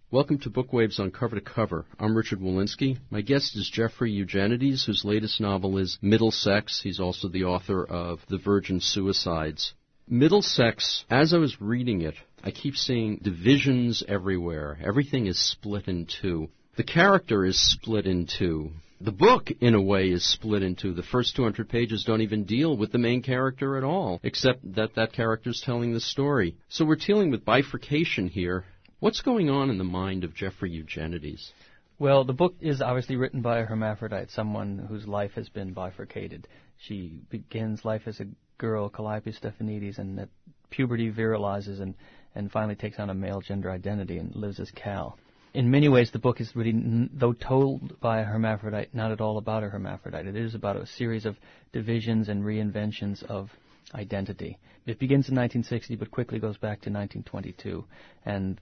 Welcome to Bookwaves on Cover to Cover. I'm Richard Walensky. My guest is Jeffrey Eugenides, whose latest novel is Middlesex. He's also the author of The Virgin Suicides. Middlesex, as I was reading it, I keep seeing divisions everywhere. Everything is split in two. The character is split in two. The book, in a way, is split in two. The first 200 pages don't even deal with the main character at all, except that that character's telling the story. So we're dealing with bifurcation here. What's going on in the mind of Jeffrey Eugenides? Well, the book is obviously written by a hermaphrodite, someone whose life has been bifurcated. She begins life as a girl, Calliope Stephanides, and at puberty virilizes and finally takes on a male gender identity and lives as Cal. In many ways, the book is really, though told by a hermaphrodite, not at all about a hermaphrodite. It is about a series of divisions and reinventions of identity. It begins in 1960, but quickly goes back to 1922, and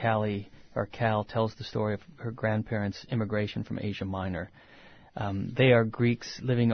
Cal tells the story of her grandparents' immigration from Asia Minor. They are Greeks living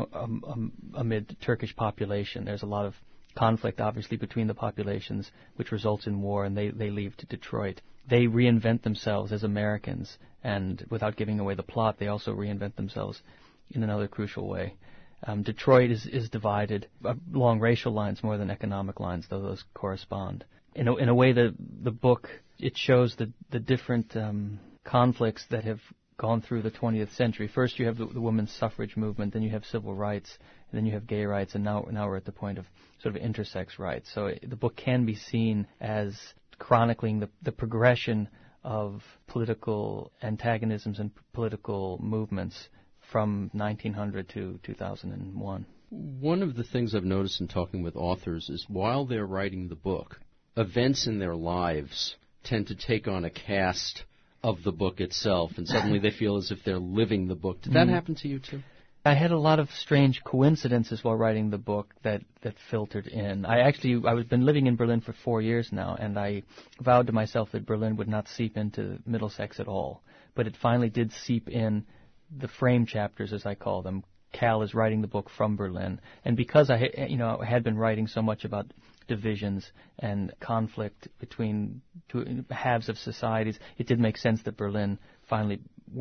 amid Turkish population. There's a lot of conflict, obviously, between the populations, which results in war, and they leave to Detroit. They reinvent themselves as Americans, and without giving away the plot, they also reinvent themselves in another crucial way. Detroit is divided along racial lines more than economic lines, though those correspond. In a way, the book, it shows the different conflicts that have gone through the 20th century. First, you have the women's suffrage movement, then you have civil rights, and then you have gay rights, and now we're at the point of sort of intersex rights. So the book can be seen as chronicling the progression of political antagonisms and political movements from 1900 to 2001. One of the things I've noticed in talking with authors is while they're writing the book, events in their lives tend to take on a cast of the book itself, and suddenly they feel as if they're living the book. Did that happen to you, too? I had a lot of strange coincidences while writing the book that filtered in. I've been living in Berlin for 4 years now, and I vowed to myself that Berlin would not seep into Middlesex at all. But it finally did seep in the frame chapters, as I call them. Cal is writing the book from Berlin, and because I had been writing so much about divisions and conflict between two halves of societies, it did make sense that Berlin finally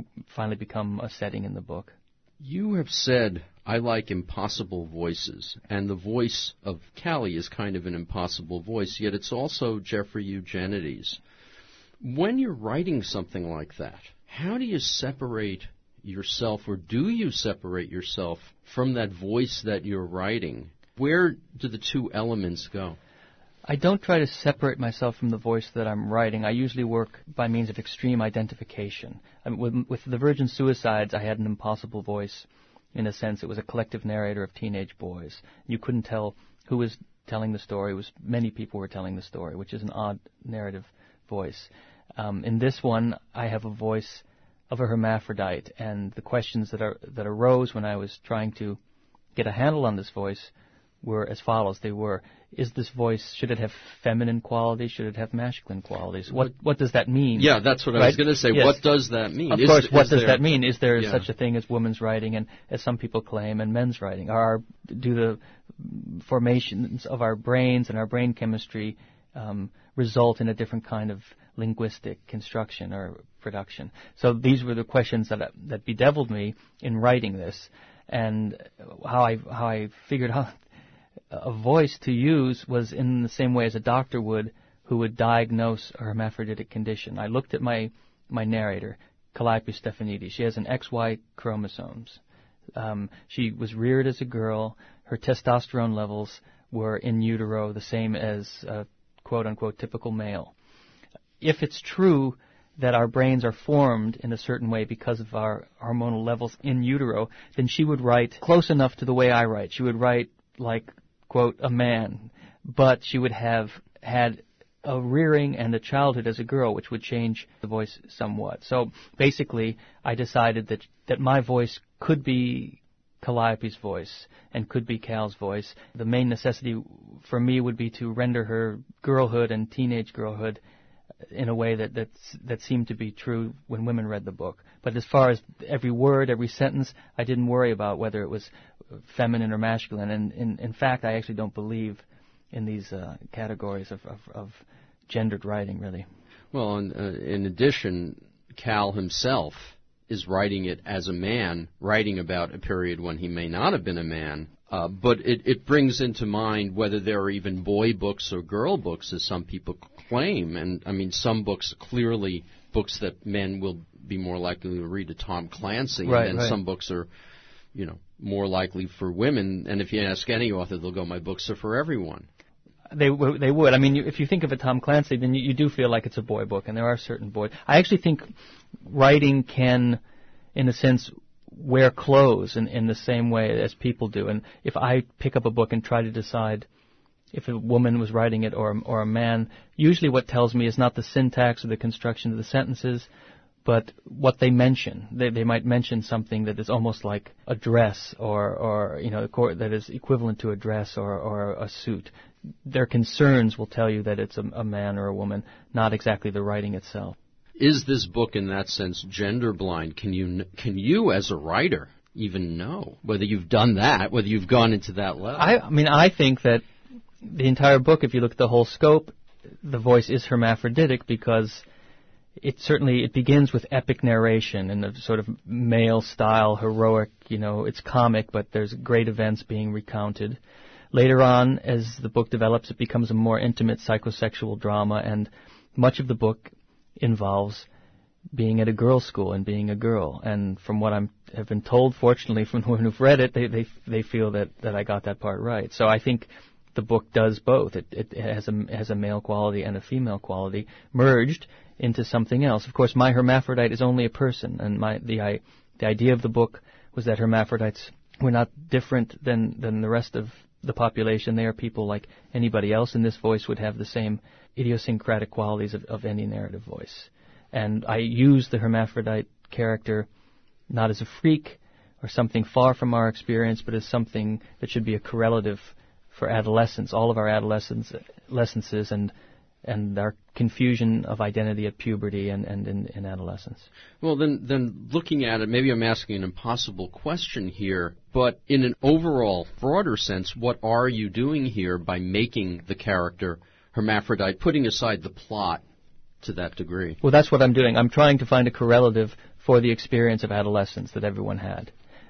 become a setting in the book. You have said, I like impossible voices, and the voice of Callie is kind of an impossible voice, yet it's also Jeffrey Eugenides. When you're writing something like that, how do you separate yourself, or do you separate yourself from that voice that you're writing? Where do the two elements go? I don't try to separate myself from the voice that I'm writing. I usually work by means of extreme identification. With The Virgin Suicides, I had an impossible voice. In a sense, it was a collective narrator of teenage boys. You couldn't tell who was telling the story. It was many people were telling the story, which is an odd narrative voice. In this one, I have a voice of a hermaphrodite, and the questions that arose when I was trying to get a handle on this voice were as follows. They were, is this voice, should it have feminine qualities? Should it have masculine qualities? What does that mean? Yeah, that's what I was going to say. Yes. What does that mean? Of course, what does that mean? Is there such a thing as women's writing, and as some people claim, and men's writing? Do the formations of our brains and our brain chemistry result in a different kind of linguistic construction or production? So these were the questions that bedeviled me in writing this, and how I figured out a voice to use was in the same way as a doctor would who would diagnose a hermaphroditic condition. I looked at my narrator, Calliope Stephanides. She has an XY chromosomes. She was reared as a girl. Her testosterone levels were in utero the same as a quote-unquote typical male. If it's true that our brains are formed in a certain way because of our hormonal levels in utero, then she would write close enough to the way I write. She would write like, quote, a man, but she would have had a rearing and a childhood as a girl, which would change the voice somewhat. So basically, I decided that my voice could be Calliope's voice and could be Cal's voice. The main necessity for me would be to render her girlhood and teenage girlhood in a way that seemed to be true when women read the book. But as far as every word, every sentence, I didn't worry about whether it was feminine or masculine. And in fact, I actually don't believe in these categories of gendered writing, really. Well, in addition, Cal himself is writing it as a man, writing about a period when he may not have been a man. But it brings into mind whether there are even boy books or girl books, as some people claim. And, I mean, some books are clearly books that men will be more likely to read, to Tom Clancy. Right, and then some books are, more likely for women. And if you ask any author, they'll go, my books are for everyone. They would. I mean, if you think of a Tom Clancy, then you do feel like it's a boy book, and there are certain boys. I actually think writing can, in a sense, wear clothes in the same way as people do. And if I pick up a book and try to decide if a woman was writing it or a man, usually what tells me is not the syntax or the construction of the sentences, but what they mention. They might mention something that is almost like a dress or that is equivalent to a dress or a suit. Their concerns will tell you that it's a man or a woman, not exactly the writing itself. Is this book, in that sense, gender blind? Can you, as a writer, even know whether you've done that, whether you've gone into that level? I think that the entire book, if you look at the whole scope, the voice is hermaphroditic because it begins with epic narration in a sort of male style, heroic, it's comic, but there's great events being recounted. Later on, as the book develops, it becomes a more intimate psychosexual drama, and much of the book involves being at a girls' school and being a girl. And from what have been told, fortunately, from women who've read it, they feel that I got that part right. So I think the book does both. It has a male quality and a female quality merged into something else. Of course, my hermaphrodite is only a person, and the idea of the book was that hermaphrodites were not different than the rest of the population. They are people like anybody else, and this voice would have the same idiosyncratic qualities of any narrative voice. And I use the hermaphrodite character not as a freak or something far from our experience, but as something that should be a correlative for adolescence, all of our adolescences and our confusion of identity at puberty and in adolescence. Well, then looking at it, maybe I'm asking an impossible question here, but in an overall broader sense, what are you doing here by making the character hermaphrodite, putting aside the plot to that degree? Well, that's what I'm doing. I'm trying to find a correlative for the experience of adolescence that everyone had.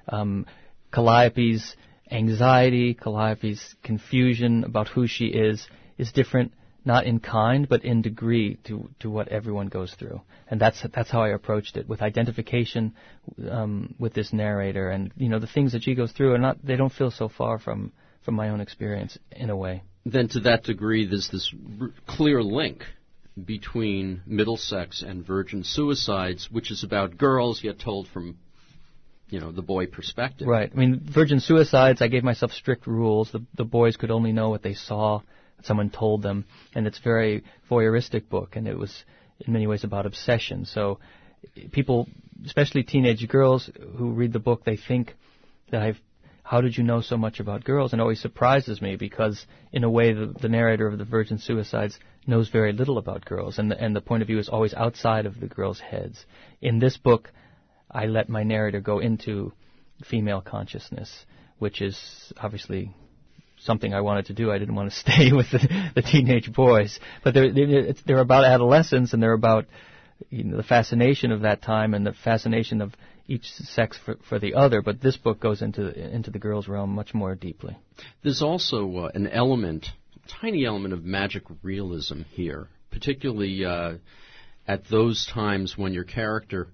Calliope's anxiety, Calliope's confusion about who she is different, not in kind, but in degree to what everyone goes through. And that's how I approached it, with identification with this narrator. And, the things that she goes through they don't feel so far from my own experience in a way. Then to that degree, there's this clear link between Middlesex and Virgin Suicides, which is about girls, yet told from, the boy perspective. Right. I mean, Virgin Suicides, I gave myself strict rules. The boys could only know what they saw, what someone told them, and it's a very voyeuristic book, and it was in many ways about obsession. So people, especially teenage girls who read the book, they think that how did you know so much about girls? And it always surprises me because, in a way, the narrator of the Virgin Suicides knows very little about girls, and the point of view is always outside of the girls' heads. In this book, I let my narrator go into female consciousness, which is obviously something I wanted to do. I didn't want to stay with the teenage boys. But they're about adolescence, and they're about the fascination of that time and the fascination of each sex for the other. But this book goes into the girls' realm much more deeply. There's also an element, a tiny element of magic realism here, particularly at those times when your character,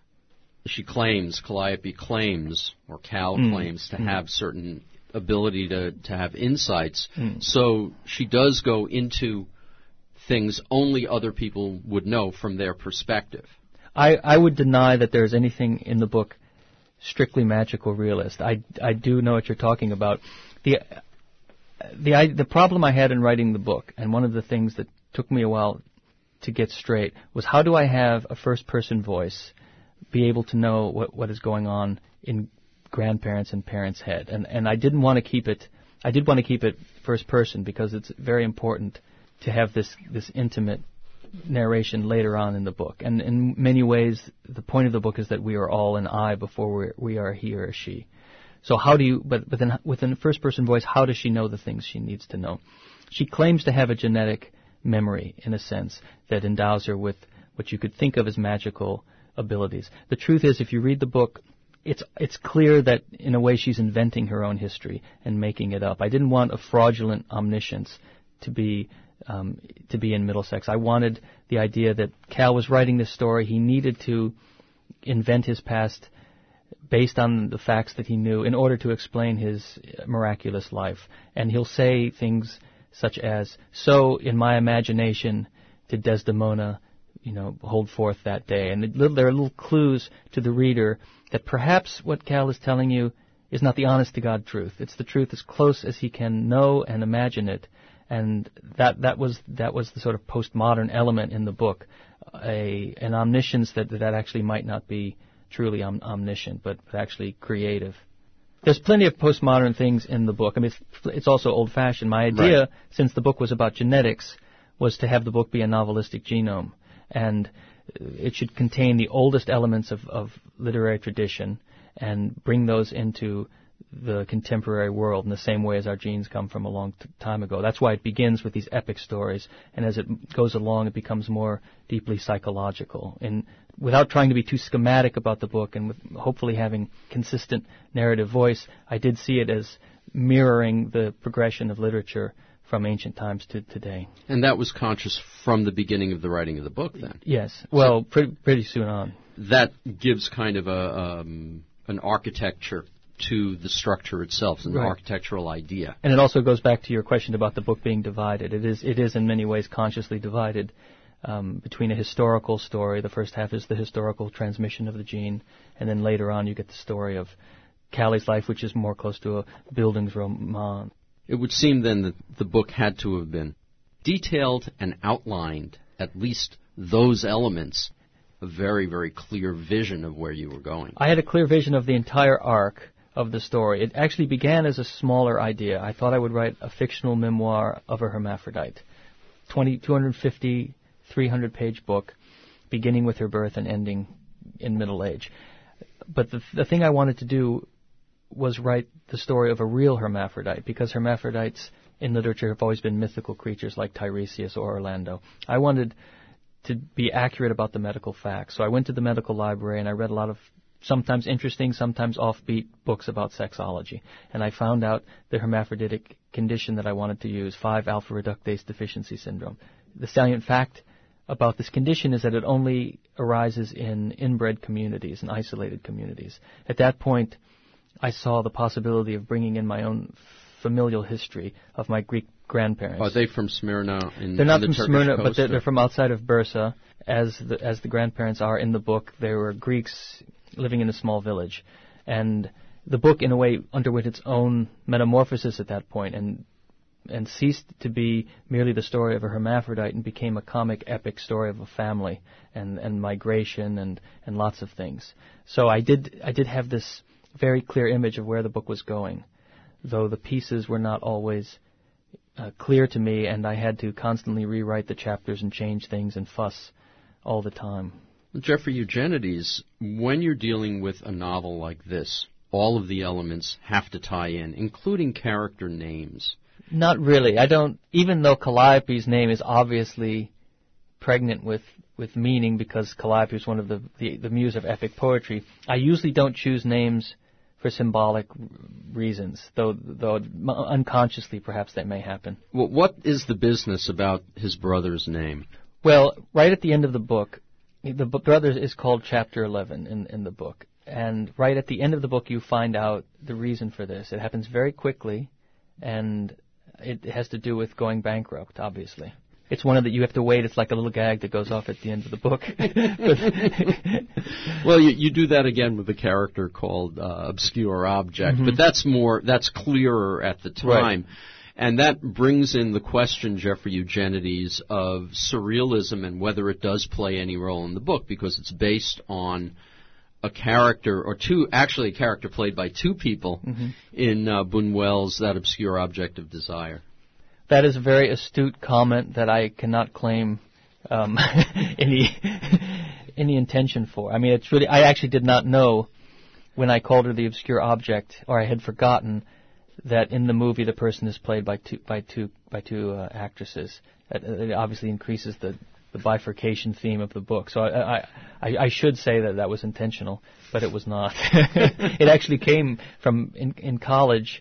Calliope claims, or Cal claims to have certain ability to have insights. So she does go into things only other people would know from their perspective. I would deny that there's anything in the book strictly magical realist. I do know what you're talking about. The problem I had in writing the book, and one of the things that took me a while to get straight, was how do I have a first-person voice be able to know what is going on in grandparents' and parents' head. And I didn't want to keep it, I did want to keep it first person because it's very important to have this intimate narration later on in the book. And in many ways, the point of the book is that we are all an I before we are he or she. So how do you, but then within the first person voice, how does she know the things she needs to know? She claims to have a genetic memory, in a sense, that endows her with what you could think of as magical abilities. The truth is, if you read the book, it's clear that, in a way, she's inventing her own history and making it up. I didn't want a fraudulent omniscience to be in Middlesex. I wanted the idea that Cal was writing this story. He needed to invent his past based on the facts that he knew in order to explain his miraculous life. And he'll say things such as, "So, in my imagination, did Desdemona, hold forth that day." And there are little clues to the reader that perhaps what Cal is telling you is not the honest-to-God truth. It's the truth as close as he can know and imagine it. And that was the sort of postmodern element in the book, an omniscience that actually might not be truly omniscient, but actually creative. There's plenty of postmodern things in the book. I mean, it's also old-fashioned. My idea, right, since the book was about genetics, was to have the book be a novelistic genome. And it should contain the oldest elements of literary tradition and bring those into the contemporary world in the same way as our genes come from a long time ago. That's why it begins with these epic stories, and as it goes along, it becomes more deeply psychological. And without trying to be too schematic about the book, and with hopefully having consistent narrative voice, I did see it as mirroring the progression of literature from ancient times to today. And that was conscious from the beginning of the writing of the book, then? Yes. Well, pretty soon on. That gives kind of an architecture to the structure itself, an architectural idea. And it also goes back to your question about the book being divided. It is in many ways consciously divided between a historical story. The first half is the historical transmission of the gene, and then later on you get the story of Callie's life, which is more close to a Bildungsroman. It would seem then that the book had to have been detailed and outlined, at least those elements, a very, very clear vision of where you were going. I had a clear vision of the entire arc of the story. It actually began as a smaller idea. I thought I would write a fictional memoir of a hermaphrodite, 250, 300-page book, beginning with her birth and ending in middle age. But the thing I wanted to do was write the story of a real hermaphrodite, because hermaphrodites in literature have always been mythical creatures like Tiresias or Orlando. I wanted to be accurate about the medical facts. So I went to the medical library and I read a lot of sometimes interesting, sometimes offbeat books about sexology. And I found out the hermaphroditic condition that I wanted to use, 5-alpha reductase deficiency syndrome. The salient fact about this condition is that it only arises in inbred communities and isolated communities. At that point, I saw the possibility of bringing in my own familial history of my Greek grandparents. Are they from Smyrna? They're not from Smyrna, but they're from outside of Bursa, as the grandparents are in the book. They were Greeks living in a small village. And the book, in a way, underwent its own metamorphosis at that point and ceased to be merely the story of a hermaphrodite and became a comic epic story of a family and migration and lots of things. So I did have this very clear image of where the book was going, though the pieces were not always clear to me, and I had to constantly rewrite the chapters and change things and fuss all the time. Jeffrey Eugenides, when you're dealing with a novel like this, all of the elements have to tie in, including character names. Not really. I don't, even though Calliope's name is obviously pregnant with meaning because Calliope is one of the muse of epic poetry, I usually don't choose names for symbolic reasons, though unconsciously perhaps that may happen. Well, what is the business about his brother's name? Well, right at the end of the book, the brother is called Chapter 11 in the book, and right at the end of the book you find out the reason for this. It happens very quickly, and it has to do with going bankrupt, obviously. It's one of the, you have to wait, it's like a little gag that goes off at the end of the book. Well, you do that again with a character called Obscure Object, but that's clearer at the time. Right. And that brings in the question, Jeffrey Eugenides, of surrealism and whether it does play any role in the book, because it's based on a character, or a character played by two people in Buñuel's That Obscure Object of Desire. That is a very astute comment that I cannot claim any intention for. I mean, it's really, I actually did not know when I called her the obscure object, or I had forgotten that in the movie the person is played by two actresses. It obviously increases the bifurcation theme of the book. So I should say that was intentional, but it was not. It actually came from in college.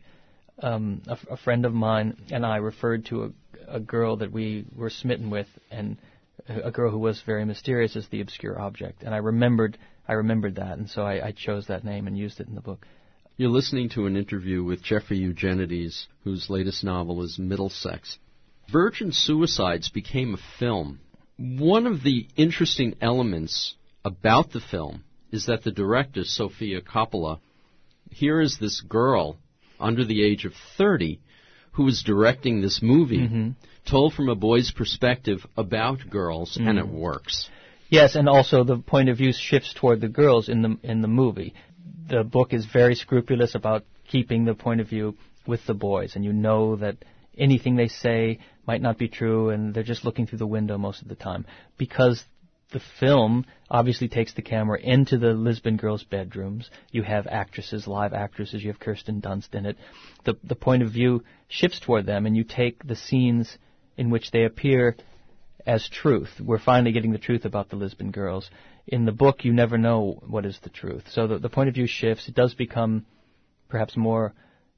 A friend of mine and I referred to a girl that we were smitten with, and a girl who was very mysterious as the obscure object. And I remembered that, and so I chose that name and used it in the book. You're listening to an interview with Jeffrey Eugenides, whose latest novel is Middlesex. Virgin Suicides became a film. One of the interesting elements about the film is that the director, Sofia Coppola, here is this girl under the age of 30 who is directing this movie, told from a boy's perspective about girls, and it works. Yes, and also the point of view shifts toward the girls in the movie. The book is very scrupulous about keeping the point of view with the boys, and you know that anything they say might not be true, and they're just looking through the window most of the time. Because the film obviously takes the camera into the Lisbon girls' bedrooms. You have actresses, live actresses. You have Kirsten Dunst in it. The point of view shifts toward them, and you take the scenes in which they appear as truth. We're finally getting the truth about the Lisbon girls. In the book, you never know what is the truth. So the point of view shifts. It does become perhaps more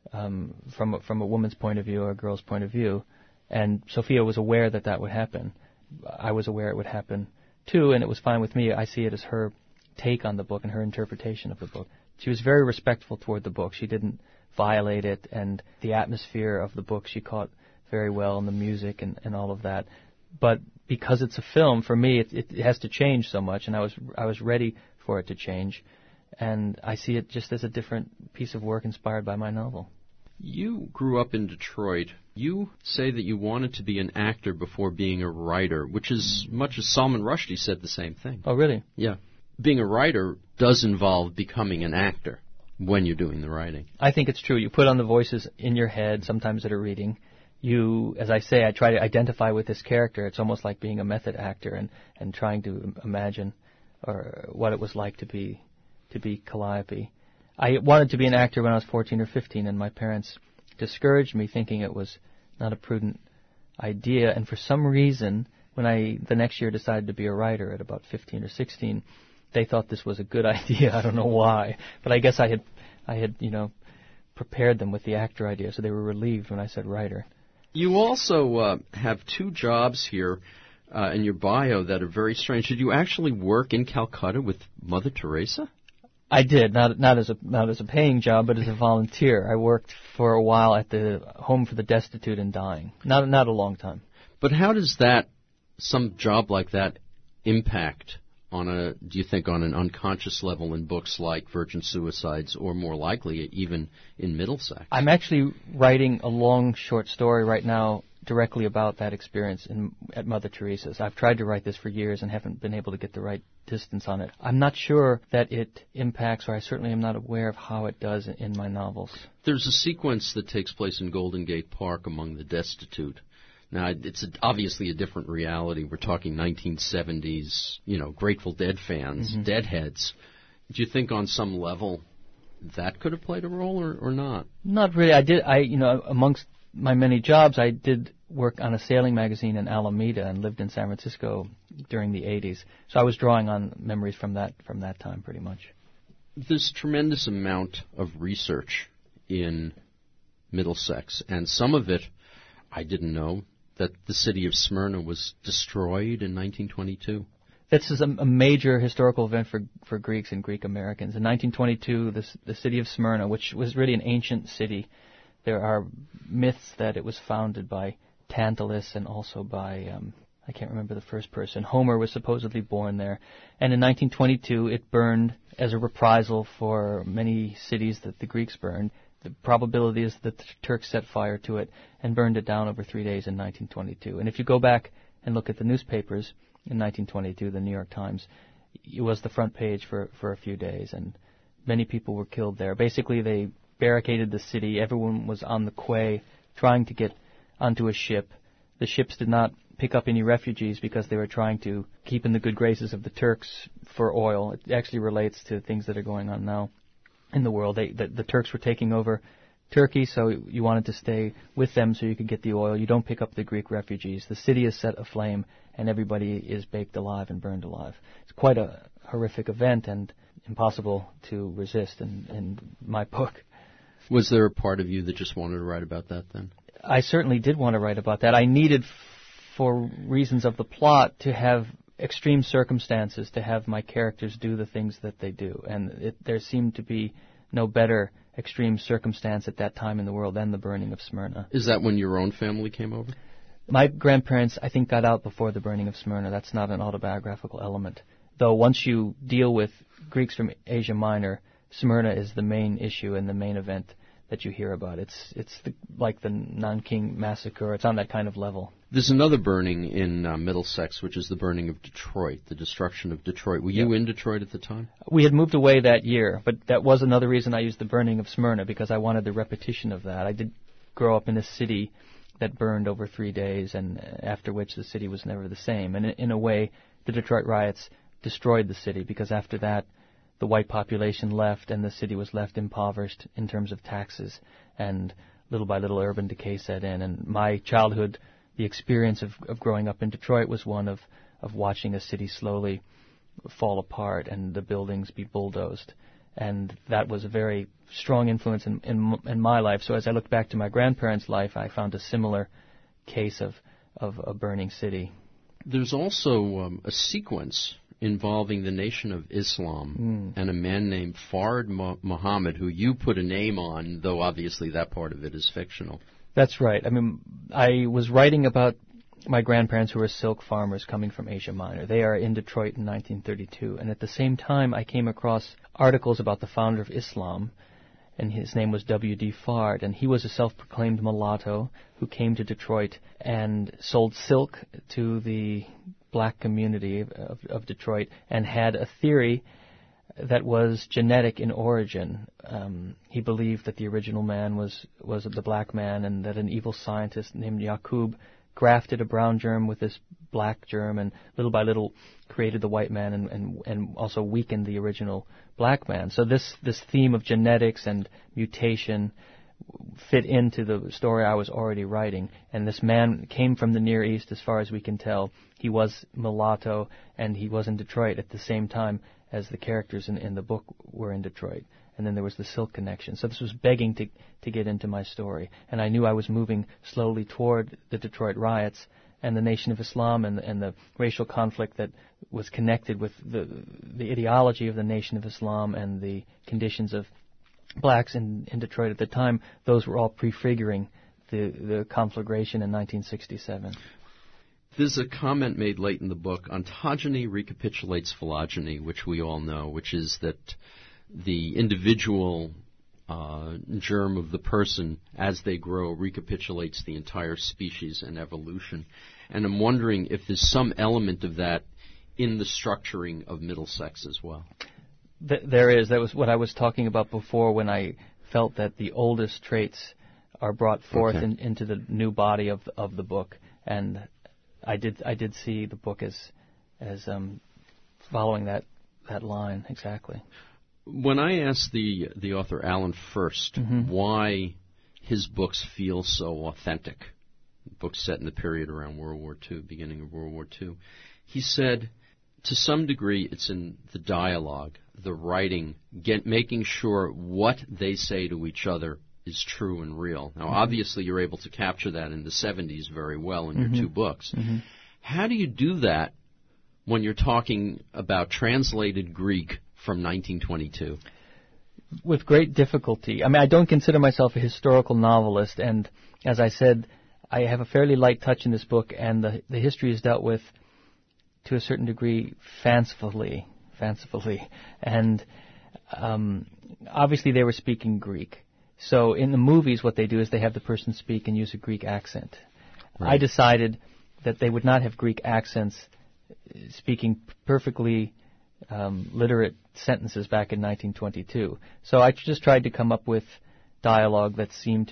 from a woman's point of view or a girl's point of view. And Sophia was aware that would happen. I was aware it would happen too, and it was fine with me. I see it as her take on the book and her interpretation of the book. She was very respectful toward the book. She didn't violate it, and the atmosphere of the book she caught very well, and the music and all of that. But because it's a film, for me, it has to change so much, and I was ready for it to change. And I see it just as a different piece of work inspired by my novel. You grew up in Detroit. You say that you wanted to be an actor before being a writer, which is much as Salman Rushdie said the same thing. Oh, really? Yeah. Being a writer does involve becoming an actor when you're doing the writing. I think it's true. You put on the voices in your head, sometimes at a reading. You, as I say, I try to identify with this character. It's almost like being a method actor and trying to imagine what it was like to be Calliope. I wanted to be an actor when I was 14 or 15, and my parents discouraged me, thinking it was not a prudent idea. And for some reason, when I the next year decided to be a writer at about 15 or 16, they thought this was a good idea. I don't know why, but I guess I had prepared them with the actor idea, so they were relieved when I said writer. You also have two jobs here in your bio that are very strange. Did you actually work in Calcutta with Mother Teresa? I did, not as a paying job, but as a volunteer. I worked for a while at the Home for the Destitute and Dying. Not a long time. But how does some job like that impact do you think on an unconscious level in books like Virgin Suicides, or more likely even in Middlesex? I'm actually writing a long short story right now directly about that experience at Mother Teresa's. I've tried to write this for years and haven't been able to get the right distance on it. I'm not sure that it impacts, or I certainly am not aware of how it does in my novels. There's a sequence that takes place in Golden Gate Park among the destitute. Now, it's obviously a different reality. We're talking 1970s, Grateful Dead fans, Deadheads. Do you think on some level that could have played a role or not? Not really. Amongst my many jobs, I did work on a sailing magazine in Alameda and lived in San Francisco during the 80s. So I was drawing on memories from that time pretty much. There's tremendous amount of research in Middlesex, and some of it I didn't know, that the city of Smyrna was destroyed in 1922. This is a major historical event for Greeks and Greek Americans. In 1922, the city of Smyrna, which was really an ancient city, there are myths that it was founded by Tantalus and also by, I can't remember the first person. Homer was supposedly born there. And in 1922, it burned as a reprisal for many cities that the Greeks burned. The probability is that the Turks set fire to it and burned it down over 3 days in 1922. And if you go back and look at the newspapers in 1922, the New York Times, it was the front page for a few days, and many people were killed there. Basically, they barricaded the city. Everyone was on the quay trying to get onto a ship. The ships did not pick up any refugees because they were trying to keep in the good graces of the Turks for oil. It actually relates to things that are going on now in the world. The Turks were taking over Turkey, so you wanted to stay with them so you could get the oil. You don't pick up the Greek refugees. The city is set aflame, and everybody is baked alive and burned alive. It's quite a horrific event and impossible to resist in my book. Was there a part of you that just wanted to write about that then? I certainly did want to write about that. I needed, for reasons of the plot, to have extreme circumstances, to have my characters do the things that they do. And there seemed to be no better extreme circumstance at that time in the world than the burning of Smyrna. Is that when your own family came over? My grandparents, I think, got out before the burning of Smyrna. That's not an autobiographical element. Though once you deal with Greeks from Asia Minor, Smyrna is the main issue and the main event that you hear about. It's like the Nanking Massacre. It's on that kind of level. There's another burning in Middlesex, which is the burning of Detroit, the destruction of Detroit. Were you in Detroit at the time? We had moved away that year, but that was another reason I used the burning of Smyrna, because I wanted the repetition of that. I did grow up in a city that burned over 3 days, and after which the city was never the same. And in a way, the Detroit riots destroyed the city, because after that, the white population left, and the city was left impoverished in terms of taxes, and little by little urban decay set in. And my childhood, the experience of growing up in Detroit, was one of watching a city slowly fall apart and the buildings be bulldozed. And that was a very strong influence in my life. So as I looked back to my grandparents' life, I found a similar case of a burning city. There's also a sequence involving the Nation of Islam and a man named Fard Muhammad, who you put a name on, though obviously that part of it is fictional. That's right. I mean, I was writing about my grandparents who were silk farmers coming from Asia Minor. They are in Detroit in 1932. And at the same time, I came across articles about the founder of Islam, and his name was W.D. Fard, and he was a self-proclaimed mulatto who came to Detroit and sold silk to the black community of Detroit, and had a theory that was genetic in origin. He believed that the original man was the black man, and that an evil scientist named Yaqub grafted a brown germ with this black germ, and little by little created the white man, and also weakened the original black man. So this theme of genetics and mutation fit into the story I was already writing. And this man came from the Near East, as far as we can tell. He was mulatto, and he was in Detroit at the same time as the characters in the book were in Detroit. And then there was the silk connection. So this was begging to get into my story. And I knew I was moving slowly toward the Detroit riots and the Nation of Islam and the racial conflict that was connected with the ideology of the Nation of Islam and the conditions of blacks in Detroit at the time. Those were all prefiguring the conflagration in 1967. There's a comment made late in the book, ontogeny recapitulates phylogeny, which we all know, which is that the individual germ of the person, as they grow, recapitulates the entire species and evolution. And I'm wondering if there's some element of that in the structuring of Middlesex as well. There is. That was what I was talking about before, when I felt that the oldest traits are brought forth into the new body of the book. And I did see the book as following that line exactly. When I asked the author Alan Furst why his books feel so authentic, books set in the period around World War II, beginning of World War II, he said, to some degree, it's in the dialogue, the writing, making sure what they say to each other is true and real. Now, obviously, you're able to capture that in the 70s very well in your two books. How do you do that when you're talking about translated Greek from 1922? With great difficulty. I mean, I don't consider myself a historical novelist, and as I said, I have a fairly light touch in this book, and the history is dealt with to a certain degree fancifully. And obviously they were speaking Greek. So in the movies, what they do is they have the person speak and use a Greek accent. Right. I decided that they would not have Greek accents speaking perfectly literate sentences back in 1922. So I just tried to come up with dialogue that seemed,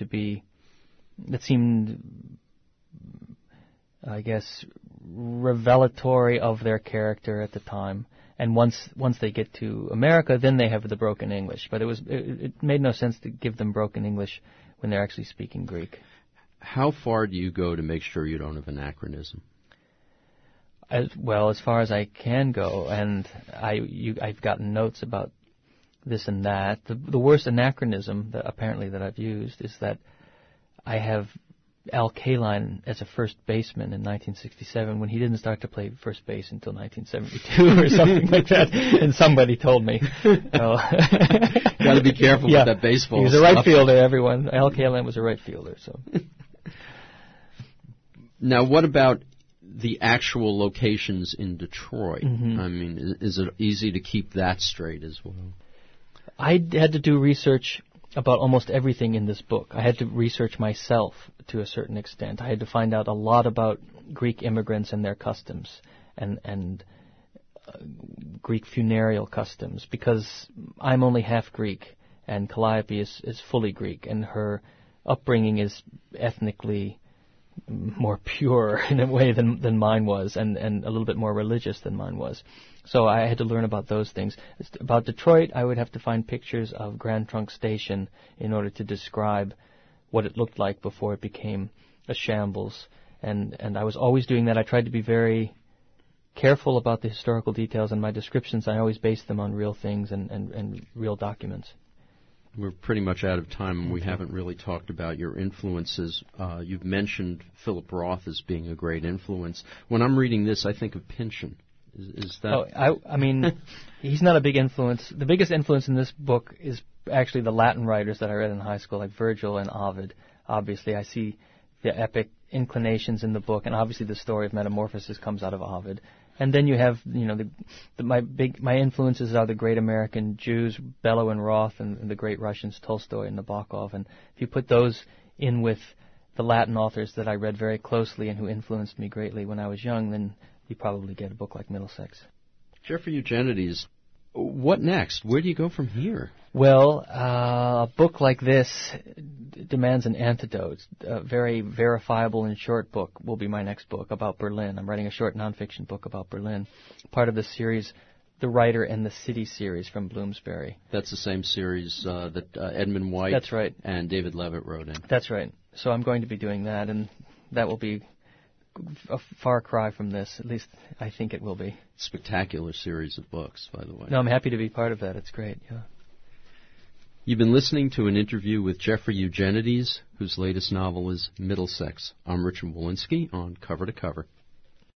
I guess, revelatory of their character at the time, And once they get to America, then they have the broken English. But it made no sense to give them broken English when they're actually speaking Greek. How far do you go to make sure you don't have anachronism? As far as I can go, and I've gotten notes about this and that. The worst anachronism that I've used is that I have Al Kaline as a first baseman in 1967 when he didn't start to play first base until 1972 or something like that. And somebody told me. Got to be careful with that baseball. He was a right fielder, everyone. Al Kaline was a right fielder. So. Now, what about the actual locations in Detroit? Mm-hmm. I mean, is it easy to keep that straight as well? I had to do research about almost everything in this book. I had to research myself to a certain extent. I had to find out a lot about Greek immigrants and their customs and Greek funereal customs, because I'm only half Greek and Calliope is fully Greek, and her upbringing is ethnically more pure in a way than mine was, and a little bit more religious than mine was. So I had to learn about those things. About Detroit, I would have to find pictures of Grand Trunk Station in order to describe what it looked like before it became a shambles. And I was always doing that. I tried to be very careful about the historical details in my descriptions. I always based them on real things and real documents. We're pretty much out of time, and we haven't really talked about your influences. You've mentioned Philip Roth as being a great influence. When I'm reading this, I think of Pynchon. Is that... Oh, I mean, he's not a big influence. The biggest influence in this book is actually the Latin writers that I read in high school, like Virgil and Ovid. Obviously, I see the epic inclinations in the book, and obviously the story of Metamorphosis comes out of Ovid. And then you have, my influences are the great American Jews, Bellow and Roth, and the great Russians, Tolstoy and Nabokov. And if you put those in with the Latin authors that I read very closely and who influenced me greatly when I was young, then you probably get a book like Middlesex. Jeffrey Eugenides, what next? Where do you go from here? Well, a book like this demands an antidote. A very verifiable and short book will be my next book about Berlin. I'm writing a short nonfiction book about Berlin, part of the series, The Writer and the City series from Bloomsbury. That's the same series that Edmund White That's right. and David Levitt wrote in. That's right. So I'm going to be doing that, and that will be a far cry from this. At least I think it will be. Spectacular series of books, by the way. No, I'm happy to be part of that. It's great, yeah. You've been listening to an interview with Jeffrey Eugenides, whose latest novel is Middlesex. I'm Richard Wolinsky on Cover to Cover.